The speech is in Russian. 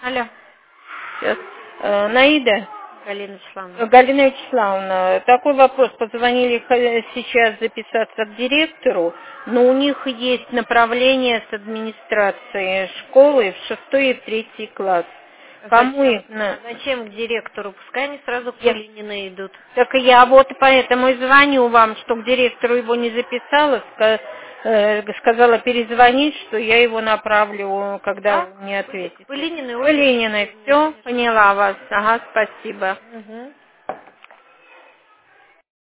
Алло. Сейчас. Наида? Галина Вячеславовна. Галина Вячеславовна, такой вопрос. Позвонили сейчас записаться к директору, но у них есть направление с администрацией школы в 6 и 3 класс. Кому Зачем? их на... Зачем к директору? Пускай они сразу к Я- Полинина идут. Так я вот поэтому и звоню вам, что к директору его не записала, сказала перезвонить, что я его направлю, когда Да? он мне ответит. Полининой Ольге. Полининой, все, поняла вас. Ага, спасибо. Угу.